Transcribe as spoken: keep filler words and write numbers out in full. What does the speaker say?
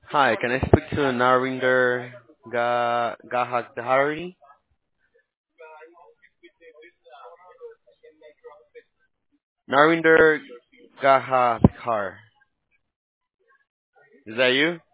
Hi, can I speak to Narinder Ga Gahadhari? Narinder Gahadhar. Is that you?